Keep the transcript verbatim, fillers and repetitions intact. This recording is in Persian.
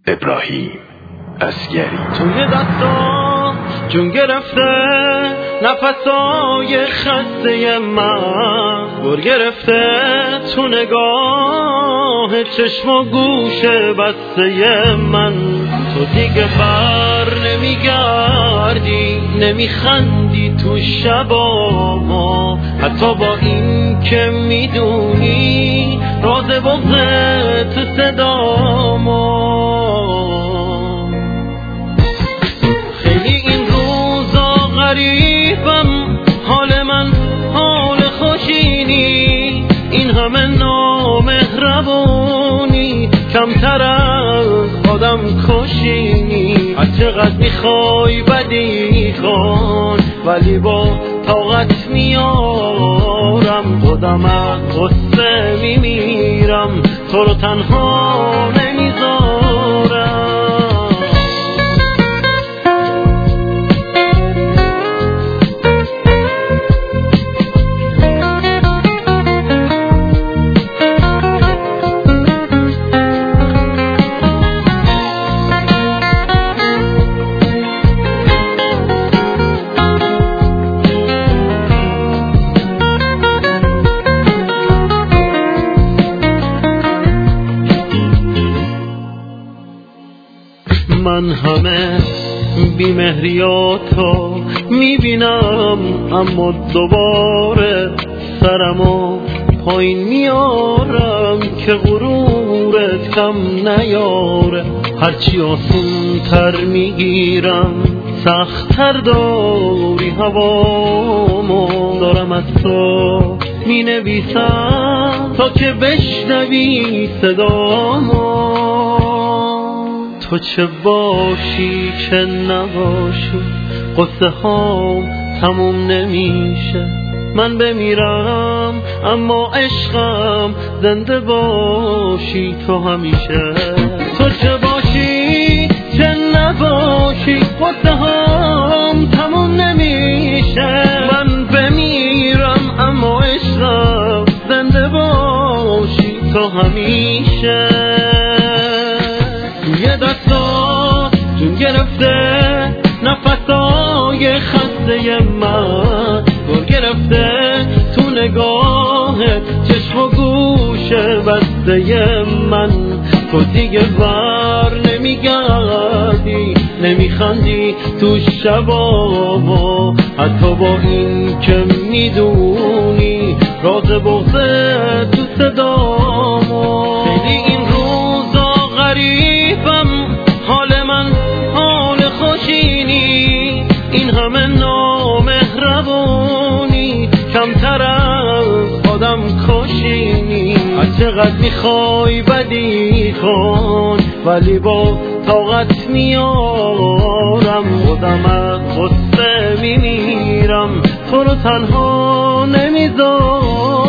ابراهیم اصگری. توی دستا جون گرفته نفسای خسته من، گر گرفته تو نگاه چشم و گوش بسته من. تو دیگه بر نمیگردی نمیخندی تو شبا ما، حتی با این که میدونی راز بغض تو صدا ما. خیلی این روزا غریبم، حال من حال خوشینی، این همه نامهربونی، کمتر از آدم کشینی. هر چقدر میخوای بدی کن ولی با طاقت میارم، خودم از غصه میمیرم تو رو تنها نمیذارم. من همه بیمهریاتو میبینم، اما دوباره سرمو پایین میارم که غرورت کم نیاره. هرچی آسون تر میگیرم سخت تر داری هوامو، دارم از تو مینویسم تا که بشنوی صدامو. تو چه باشی چه نباشی قصه هام تموم نمیشه. من بمیرم اما عشقم زنده باشی تو همیشه. تو چه باشی چه نباشی قصه هام تموم نمیشه. من بمیرم اما عشقم زنده باشی تو همیشه. یه دستا جون گرفته نفسای خسته من، گر گرفته تو نگاه چشم و گوش بسته من. تو دیگه بر نمیگردی نمیخندی تو شبا، حتی با این که میدونی راز بغض تو صدامو. خیلی این روزا غریبم، حال من حال خوشینی، این همه نامهربونی، کمتر از آدم کشینی. هر چقدر میخوای بدی کن ولی با طاقت میارم، خودم از غصه میمیرم تو رو تنها نمیذارم.